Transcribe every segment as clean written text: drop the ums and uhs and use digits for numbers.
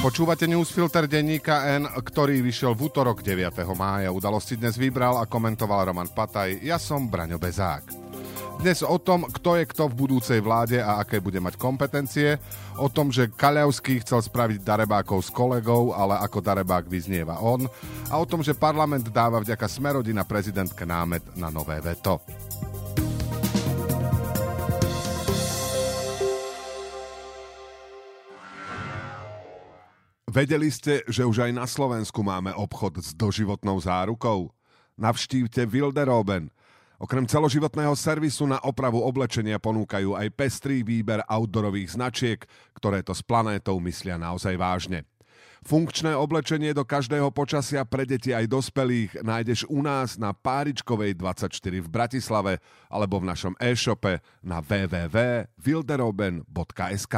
Počúvate newsfilter denníka N, ktorý vyšiel v útorok 9. mája. Udalosti dnes vybral a komentoval Roman Pataj. Ja som Braňo Bezák. Dnes o tom, kto je kto v budúcej vláde a aké bude mať kompetencie, o tom, že Kaľavský chcel spraviť darebákov s kolegou, ale ako darebák vyznieva on, a o tom, že parlament dáva vďaka Smerodina prezidentke námet na nové veto. Vedeli ste, že už aj na Slovensku máme obchod s doživotnou zárukou? Navštívte Wilderoben. Okrem celoživotného servisu na opravu oblečenia ponúkajú aj pestrý výber outdoorových značiek, ktoré to s planétou myslia naozaj vážne. Funkčné oblečenie do každého počasia pre deti aj dospelých nájdeš u nás na Páričkovej 24 v Bratislave alebo v našom e-shope na www.wilderoben.sk.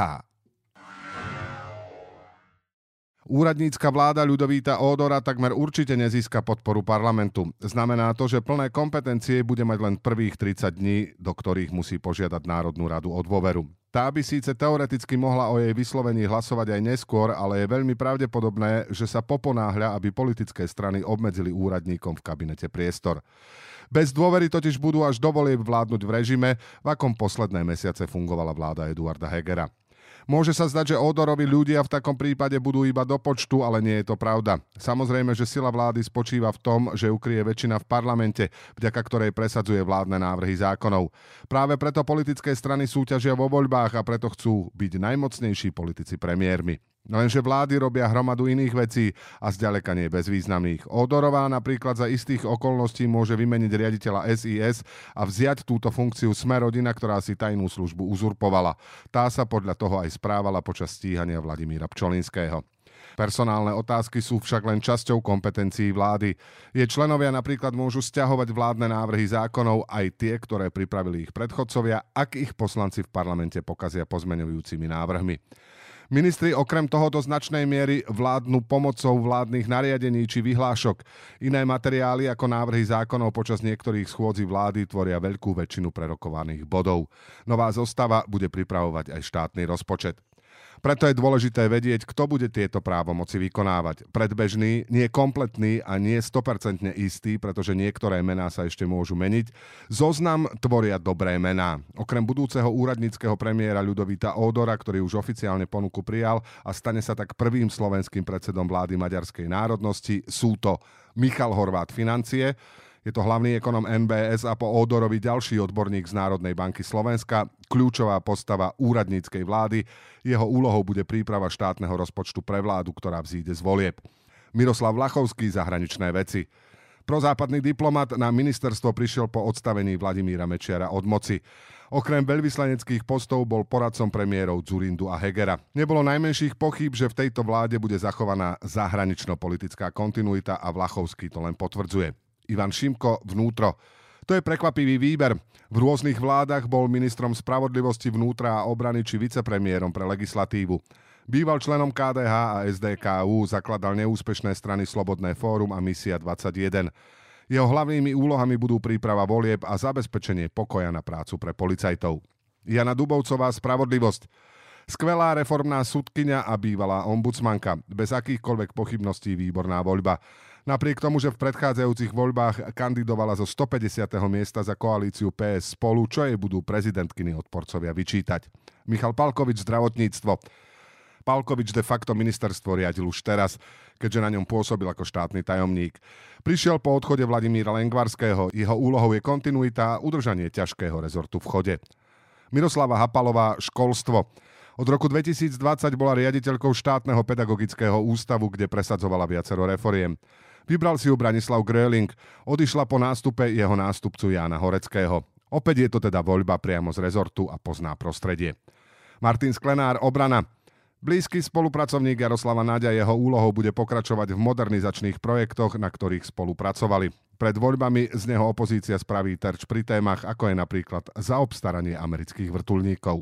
Úradnícka vláda Ľudovíta Ódora takmer určite nezíska podporu parlamentu. Znamená to, že plné kompetencie bude mať len prvých 30 dní, do ktorých musí požiadať Národnú radu o dôveru. Tá by síce teoreticky mohla o jej vyslovení hlasovať aj neskôr, ale je veľmi pravdepodobné, že sa poponáhľa, aby politické strany obmedzili úradníkom v kabinete priestor. Bez dôvery totiž budú až do volieb vládnuť v režime, v akom posledné mesiace fungovala vláda Eduarda Hegera. Môže sa zdať, že Ódorovi ľudia v takom prípade budú iba do počtu, ale nie je to pravda. Samozrejme, že sila vlády spočíva v tom, že ukryje väčšina v parlamente, vďaka ktorej presadzuje vládne návrhy zákonov. Práve preto politické strany súťažia vo voľbách a preto chcú byť najmocnejší politici premiérmi. Lenže vlády robia hromadu iných vecí a zďaleka nie bezvýznamných. Ódorová napríklad za istých okolností môže vymeniť riaditeľa SIS a vziať túto funkciu Smerodina, ktorá si tajnú službu uzurpovala. Tá sa podľa toho aj správala počas stíhania Vladimíra Pčolinského. Personálne otázky sú však len časťou kompetencií vlády. Jej členovia napríklad môžu sťahovať vládne návrhy zákonov, aj tie, ktoré pripravili ich predchodcovia, ak ich poslanci v parlamente pokazia pozmeňujúcimi návrhmi. Ministri okrem toho do značnej miery vládnu pomocou vládnych nariadení či vyhlášok. Iné materiály ako návrhy zákonov počas niektorých schôdzí vlády tvoria veľkú väčšinu prerokovaných bodov. Nová zostava bude pripravovať aj štátny rozpočet. Preto je dôležité vedieť, kto bude tieto právomoci vykonávať. Predbežný, nie kompletný a nie 100% istý, pretože niektoré mená sa ešte môžu meniť. Zoznam tvoria dobré mená. Okrem budúceho úradníckeho premiéra Ľudovíta Ódora, ktorý už oficiálne ponuku prijal a stane sa tak prvým slovenským predsedom vlády maďarskej národnosti, sú to Michal Horvát financie, je to hlavný ekonom NBS a po Ódorovi ďalší odborník z Národnej banky Slovenska, kľúčová postava úradníckej vlády. Jeho úlohou bude príprava štátneho rozpočtu pre vládu, ktorá vzíde z volieb. Miroslav Vlachovský, zahraničné veci. Prozápadný diplomat na ministerstvo prišiel po odstavení Vladimíra Mečiara od moci. Okrem veľvyslaneckých postov bol poradcom premiérov Dzurindu a Hegera. Nebolo najmenších pochýb, že v tejto vláde bude zachovaná zahranično-politická kontinuita a Vlachovský to len potvrdzuje. Ivan Šimko, vnútro. To je prekvapivý výber. V rôznych vládach bol ministrom spravodlivosti, vnútra a obrany či vicepremiérom pre legislatívu. Býval členom KDH a SDKU, zakladal neúspešné strany Slobodné fórum a Misia 21. Jeho hlavnými úlohami budú príprava volieb a zabezpečenie pokoja na prácu pre policajtov. Jana Dubovcová, spravodlivosť. Skvelá reformná sudkyňa a bývalá ombudsmanka. Bez akýchkoľvek pochybností výborná voľba. Napriek tomu, že v predchádzajúcich voľbách kandidovala zo 150. miesta za koalíciu PS Spolu, čo jej budú prezidentkyni odporcovia vyčítať. Michal Palkovič, zdravotníctvo. Palkovič de facto ministerstvo riadil už teraz, keďže na ňom pôsobil ako štátny tajomník. Prišiel po odchode Vladimíra Lengvarského. Jeho úlohou je kontinuita a udržanie ťažkého rezortu v chode. Miroslava Hapalová, školstvo. Od roku 2020 bola riaditeľkou štátneho pedagogického ústavu, kde presadzovala viacero reforiem. Vybral si ju Branislav Gröling, odišla po nástupe jeho nástupcu Jána Horeckého. Opäť je to teda voľba priamo z rezortu a pozná prostredie. Martin Sklenár, obrana. Blízky spolupracovník Jaroslava Naďa, jeho úlohou bude pokračovať v modernizačných projektoch, na ktorých spolupracovali. Pred voľbami z neho opozícia spraví terč pri témach, ako je napríklad zaobstaranie amerických vrtuľníkov.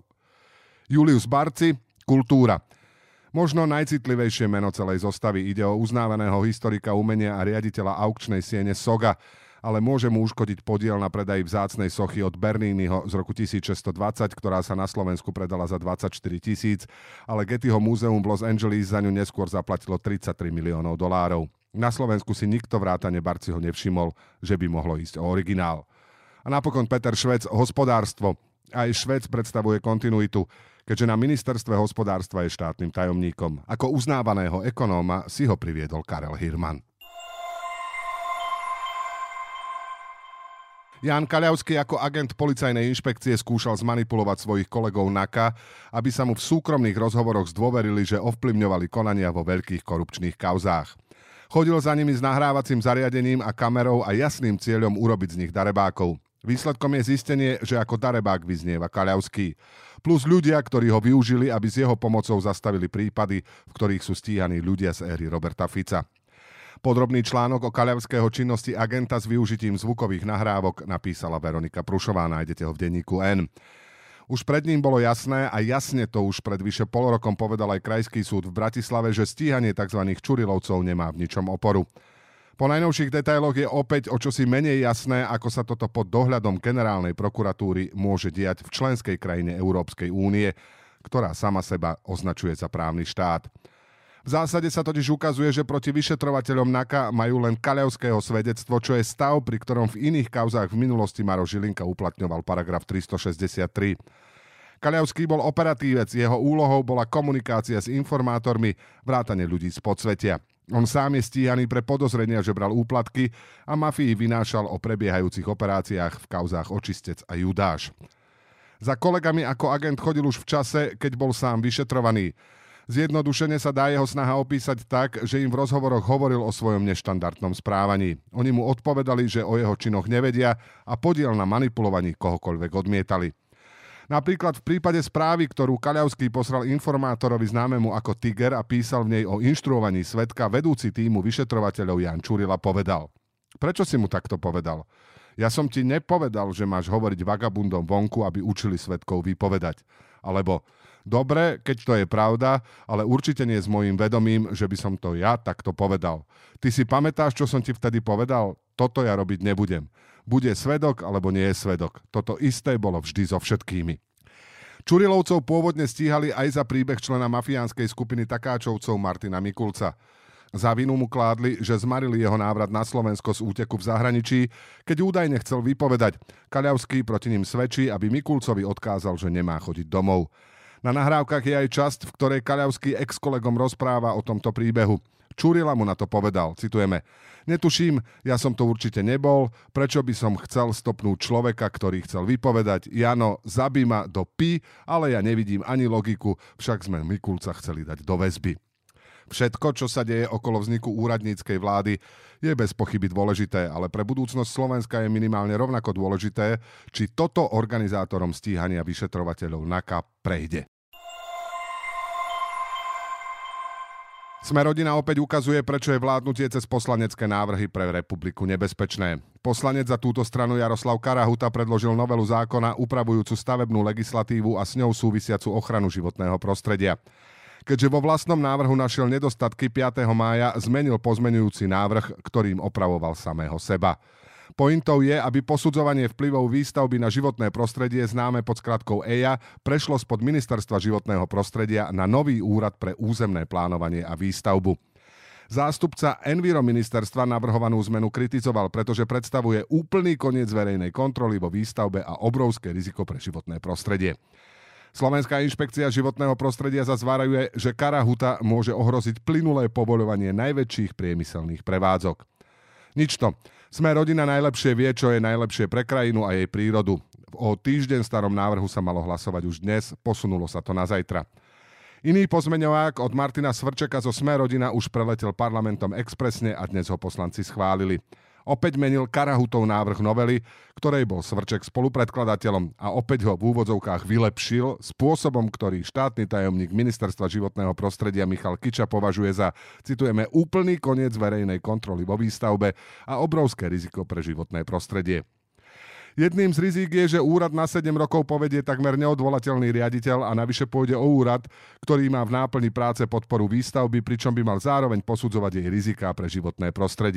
Julius Barci, kultúra. Možno najcitlivejšie meno celej zostavy. Ide o uznávaného historika umenia a riaditeľa aukčnej siene Soga. ale môže mu uškodiť podiel na predaji vzácnej sochy od Berniniho z roku 1620, ktorá sa na Slovensku predala za 24 000, ale Gettyho múzeum v Los Angeles za ňu neskôr zaplatilo $33 miliónov. Na Slovensku si nikto vrátane Barciho nevšimol, že by mohlo ísť o originál. A napokon Peter Švec, hospodárstvo. Aj Švec predstavuje kontinuitu, keďže na ministerstve hospodárstva je štátnym tajomníkom. Ako uznávaného ekonóma si ho priviedol Karel Hirman. Ján Kaľavský ako agent policajnej inšpekcie skúšal zmanipulovať svojich kolegov NAKA, aby sa mu v súkromných rozhovoroch zdôverili, že ovplyvňovali konania vo veľkých korupčných kauzách. Chodil za nimi s nahrávacím zariadením a kamerou a jasným cieľom urobiť z nich darebákov. Výsledkom je zistenie, že ako darebák vyznieva Kaľavský. Plus ľudia, ktorí ho využili, aby s jeho pomocou zastavili prípady, v ktorých sú stíhaní ľudia z éry Roberta Fica. Podrobný článok o Kaľavského činnosti agenta s využitím zvukových nahrávok napísala Veronika Prušová, nájdete ho v denníku N. Už pred ním bolo jasné a jasne to už pred vyše pol rokom povedal aj Krajský súd v Bratislave, že stíhanie tzv. Čurilovcov nemá v ničom oporu. Po najnovších detailoch je opäť o čosi menej jasné, ako sa toto pod dohľadom generálnej prokuratúry môže diať v členskej krajine Európskej únie, ktorá sama seba označuje za právny štát. V zásade sa totiž ukazuje, že proti vyšetrovateľom NAKA majú len Kaľavského svedectvo, čo je stav, pri ktorom v iných kauzách v minulosti Maroš Žilinka uplatňoval paragraf 363. Kaľavský bol operatívec, jeho úlohou bola komunikácia s informátormi, vrátane ľudí z podsvetia. On sám je stíhaný pre podozrenia, že bral úplatky a mafii vynášal o prebiehajúcich operáciách v kauzách Očistec a Judáš. Za kolegami ako agent chodil už v čase, keď bol sám vyšetrovaný. Zjednodušene sa dá jeho snaha opísať tak, že im v rozhovoroch hovoril o svojom neštandardnom správaní. Oni mu odpovedali, že o jeho činoch nevedia a podiel na manipulovaní kohokoľvek odmietali. Napríklad v prípade správy, ktorú Kaľavský poslal informátorovi známemu ako Tiger a písal v nej o inštruovaní svedka, vedúci tímu vyšetrovateľov Jan Čurila povedal: Prečo si mu takto povedal? Ja som ti nepovedal, že máš hovoriť vagabundom vonku, aby učili svedkov vypovedať. Alebo dobre, keď to je pravda, ale určite nie s mojím vedomím, že by som to ja takto povedal. Ty si pamätáš, čo som ti vtedy povedal? Toto ja robiť nebudem. Bude svedok, alebo nie je svedok. Toto isté bolo vždy so všetkými. Čurilovcov pôvodne stíhali aj za príbeh člena mafiánskej skupiny Takáčovcov Martina Mikulca. Za vinu mu kládli, že zmarili jeho návrat na Slovensko z úteku v zahraničí, keď údajne chcel vypovedať. Kaľavský proti ním svedčí, aby Mikulcovi odkázal, že nemá chodiť domov. Na nahrávkach je aj časť, v ktorej Kaľavský ex-kolegom rozpráva o tomto príbehu. Čurila mu na to povedal, citujeme: Netuším, ja som to určite nebol, prečo by som chcel stopnúť človeka, ktorý chcel vypovedať. Jano, zabij ma do pi, ale ja nevidím ani logiku, však sme Mikulca chceli dať do väzby. Všetko, čo sa deje okolo vzniku úradníckej vlády, je bez pochyby dôležité, ale pre budúcnosť Slovenska je minimálne rovnako dôležité, či toto organizátorom stíhania vyšetrovateľov NAKA prejde. Smer-rodina opäť ukazuje, prečo je vládnutie cez poslanecké návrhy pre republiku nebezpečné. Poslanec za túto stranu Jaroslav Karahuta predložil novelu zákona upravujúcu stavebnú legislatívu a s ňou súvisiacu ochranu životného prostredia. Keďže vo vlastnom návrhu našiel nedostatky, 5. mája zmenil pozmeňujúci návrh, ktorým opravoval samého seba. Pointou je, aby posudzovanie vplyvov výstavby na životné prostredie, známe pod skratkou EIA, prešlo spod Ministerstva životného prostredia na nový úrad pre územné plánovanie a výstavbu. Zástupca Enviroministerstva navrhovanú zmenu kritizoval, pretože predstavuje úplný koniec verejnej kontroly vo výstavbe a obrovské riziko pre životné prostredie. Slovenská inšpekcia životného prostredia zazvárajuje, že Karahuta môže ohroziť plynulé povoľovanie najväčších priemyselných prevádzok. Ničto. Smer-rodina najlepšie vie, čo je najlepšie pre krajinu a jej prírodu. O týždeň starom návrhu sa malo hlasovať už dnes, posunulo sa to na zajtra. Iný pozmeňovák od Martina Svrčeka zo Smer-rodina už preletel parlamentom expresne a dnes ho poslanci schválili. Opäť menil Karahutov návrh novely, ktorej bol Svrček spolupredkladateľom, a opäť ho v úvodzovkách vylepšil spôsobom, ktorý štátny tajomník Ministerstva životného prostredia Michal Kiča považuje za, citujeme, úplný koniec verejnej kontroly vo výstavbe a obrovské riziko pre životné prostredie. Jedným z rizík je, že úrad na 7 rokov povedie takmer neodvolateľný riaditeľ a navyše pôjde o úrad, ktorý má v náplni práce podporu výstavby, pričom by mal zároveň posudzovať jej riziká pre životné prostredie.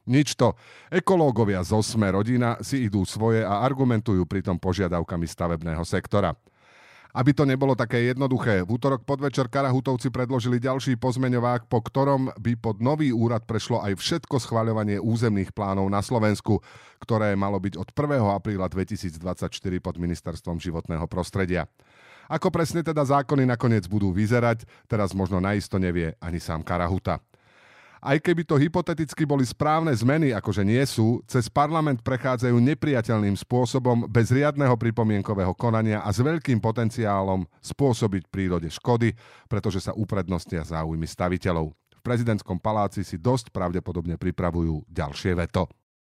Nič to. Ekológovia zo Sme rodina si idú svoje a argumentujú pritom požiadavkami stavebného sektora. Aby to nebolo také jednoduché, v útorok podvečer Karahutovci predložili ďalší pozmeňovák, po ktorom by pod nový úrad prešlo aj všetko schvaľovanie územných plánov na Slovensku, ktoré malo byť od 1. apríla 2024 pod Ministerstvom životného prostredia. Ako presne teda zákony nakoniec budú vyzerať, teraz možno naisto nevie ani sám Karahuta. Aj keby to hypoteticky boli správne zmeny, akože nie sú, cez parlament prechádzajú nepriateľným spôsobom bez riadneho pripomienkového konania a s veľkým potenciálom spôsobiť prírode škody, pretože sa uprednostnia záujmy staviteľov. V prezidentskom paláci si dosť pravdepodobne pripravujú ďalšie veto.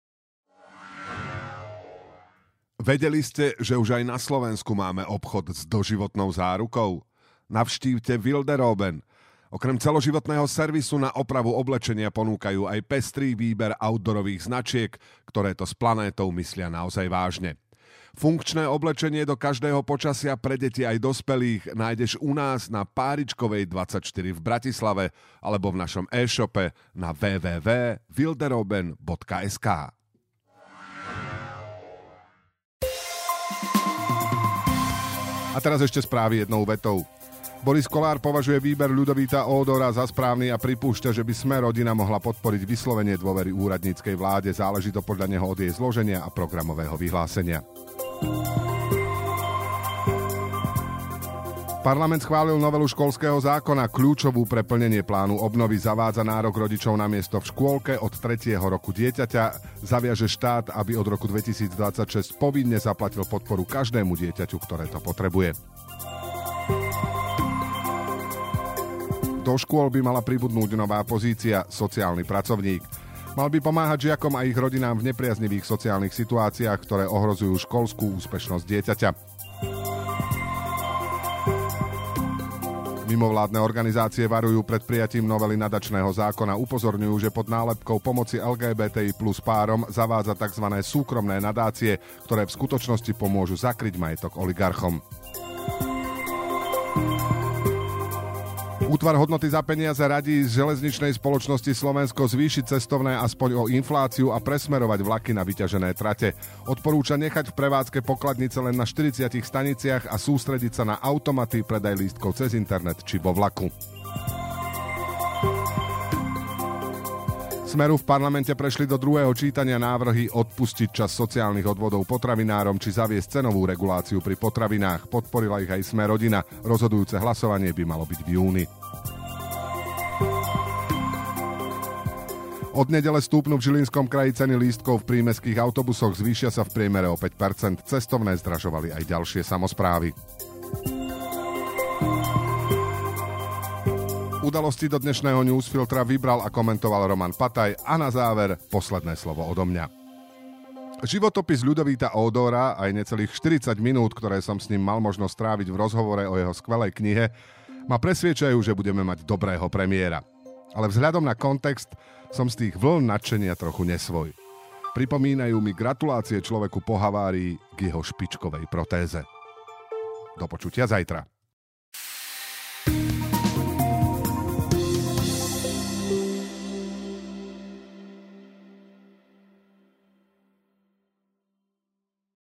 Vedeli ste, že už aj na Slovensku máme obchod s doživotnou zárukou? Navštívte Wilderoben. Okrem celoživotného servisu na opravu oblečenia ponúkajú aj pestrý výber outdoorových značiek, ktoré to s planétou myslia naozaj vážne. Funkčné oblečenie do každého počasia pre deti aj dospelých nájdeš u nás na Páričkovej 24 v Bratislave alebo v našom e-shope na www.wilderoben.sk. A teraz ešte správy jednou vetou. Boris Kollár považuje výber Ľudovíta Ódora za správny a pripúšťa, že by Sme rodina mohla podporiť vyslovenie dôvery úradníckej vláde. Záleží to podľa neho od jej zloženia a programového vyhlásenia. Parlament schválil novelu školského zákona. Kľúčovú pre plnenie plánu obnovy zavádza nárok rodičov na miesto v škôlke od 3. roku dieťaťa. Zaviaže štát, aby od roku 2026 povinne zaplatil podporu každému dieťaťu, ktoré to potrebuje. Do škôl by mala pribudnúť nová pozícia sociálny pracovník. Mal by pomáhať žiakom a ich rodinám v nepriaznivých sociálnych situáciách, ktoré ohrozujú školskú úspešnosť dieťaťa. Mimovládne organizácie varujú pred prijatím novely nadačného zákona, upozorňujú, že pod nálepkou pomoci LGBTI plus párom zavádza tzv. Súkromné nadácie, ktoré v skutočnosti pomôžu zakryť majetok oligarchom. Útvar hodnoty za peniaze radí z železničnej spoločnosti Slovensko zvýšiť cestovné aspoň o infláciu a presmerovať vlaky na vyťažené trate. Odporúča nechať v prevádzke pokladnice len na 40 staniciach a sústrediť sa na automaty predaj lístkov cez internet či vo vlaku. Smeru v parlamente prešli do druhého čítania návrhy odpustiť čas sociálnych odvodov potravinárom či zaviesť cenovú reguláciu pri potravinách. Podporila ich aj Sme rodina. Rozhodujúce hlasovanie by malo byť v júni. Od nedele stúpnu v Žilinskom kraji ceny lístkov v prímestských autobusoch, zvýšia sa v priemere o 5%. Cestovné zdražovali aj ďalšie samosprávy. Udalosti do dnešného newsfiltra vybral a komentoval Roman Pataj a na záver posledné slovo odo mňa. Životopis Ľudovíta Ódora aj necelých 40 minút, ktoré som s ním mal možnosť stráviť v rozhovore o jeho skvelej knihe, ma presviečajú, že budeme mať dobrého premiéra. Ale vzhľadom na kontext som z tých vln nadšenia trochu nesvoj. Pripomínajú mi gratulácie človeku po havárii k jeho špičkovej protéze. Do počutia zajtra.